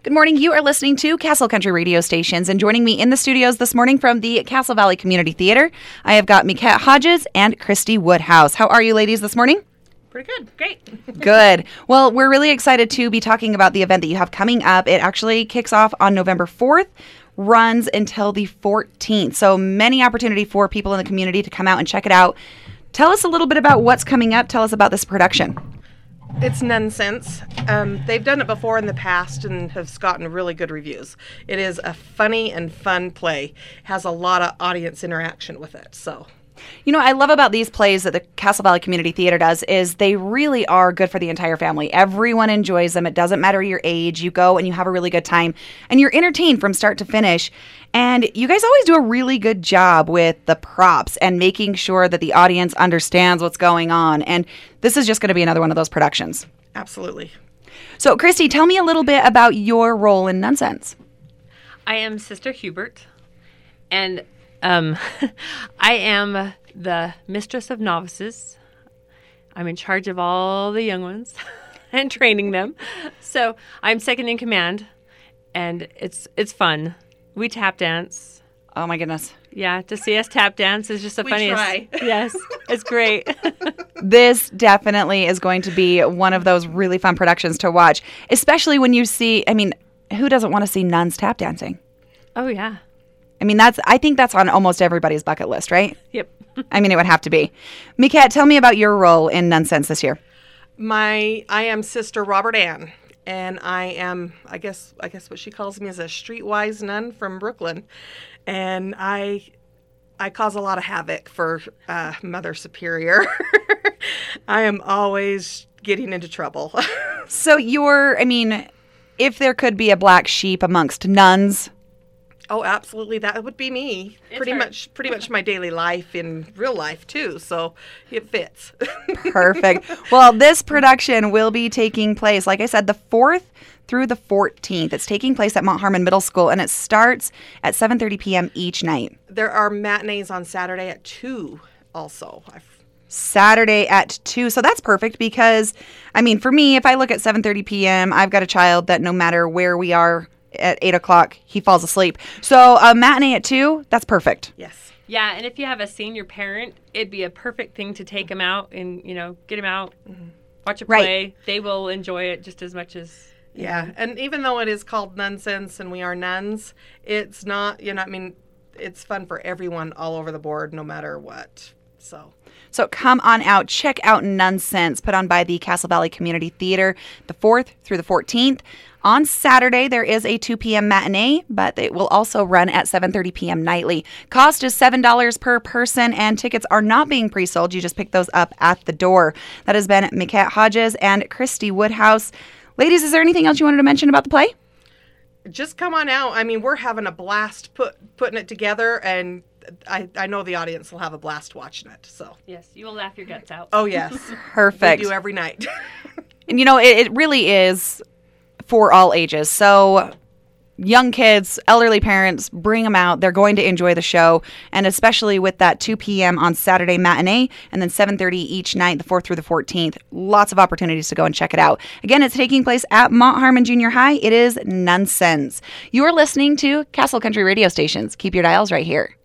Good morning. You are listening to Castle Country Radio Stations, and joining me in the studios this morning from the Castle Valley Community Theater, I have got Miquette Hodges and Christy Woodhouse. How are you ladies this morning? Pretty good. Great. Good. Well, we're really excited to be talking about the event that you have coming up. It actually kicks off on November 4th, runs until the 14th. So many opportunity for people in the community to come out and check it out. Tell us a little bit about what's coming up. Tell us about this production. It's Nonsense. They've done it before in the past and have gotten really good reviews. It is a funny and fun play. Has a lot of audience interaction with it. So, you know, I love about these plays that the Castle Valley Community Theater does is they really are good for the entire family. Everyone enjoys them. It doesn't matter your age. You go and you have a really good time and you're entertained from start to finish. And you guys always do a really good job with the props and making sure that the audience understands what's going on. And this is just going to be another one of those productions. Absolutely. So, Christy, tell me a little bit about your role in Nonsense. I am Sister Hubert, and I am the mistress of novices. I'm in charge of all the young ones and training them. So I'm second in command, and it's fun. We tap dance. Oh, my goodness. Yeah, to see us tap dance is just the funniest. Try. Yes, it's great. This definitely is going to be one of those really fun productions to watch, especially when you see, I mean, who doesn't want to see nuns tap dancing? Oh, yeah. I mean, I think that's on almost everybody's bucket list, right? Yep. I mean, it would have to be. Miquette, tell me about your role in Nonsense this year. I am Sister Robert Ann, and I am, I guess what she calls me is a streetwise nun from Brooklyn, and I cause a lot of havoc for Mother Superior. I am always getting into trouble. So if there could be a black sheep amongst nuns. Oh, absolutely. That would be me. Pretty much my daily life in real life, too. So it fits. Perfect. Well, this production will be taking place, like I said, the 4th through the 14th. It's taking place at Mount Harmon Middle School, and it starts at 7:30 p.m. each night. There are matinees on Saturday at 2 also. Saturday at 2. So that's perfect because, I mean, for me, if I look at 7:30 p.m., I've got a child that no matter where we are, at 8 o'clock, he falls asleep. So a matinee at 2, that's perfect. Yes. Yeah, and if you have a senior parent, it'd be a perfect thing to take them out and, get them out, watch a play. Right. They will enjoy it just as much as... Yeah, and even though it is called Nonsense and we are nuns, it's not, it's fun for everyone all over the board, no matter what, So come on out, check out Nonsense, put on by the Castle Valley Community Theater, the 4th through the 14th. On Saturday, there is a 2 p.m. matinee, but it will also run at 7:30 p.m. nightly. Cost is $7 per person, and tickets are not being pre-sold. You just pick those up at the door. That has been Miquette Hodges and Christy Woodhouse. Ladies, is there anything else you wanted to mention about the play? Just come on out. I mean, we're having a blast putting it together, and I know the audience will have a blast watching it. So yes, you will laugh your guts out. Oh, yes. Perfect. We do every night. And, it really is for all ages. So young kids, elderly parents, bring them out. They're going to enjoy the show. And especially with that 2 p.m. on Saturday matinee and then 7:30 each night, the 4th through the 14th. Lots of opportunities to go and check it out. Again, it's taking place at Mount Harmon Junior High. It is Nonsense. You're listening to Castle Country Radio Stations. Keep your dials right here.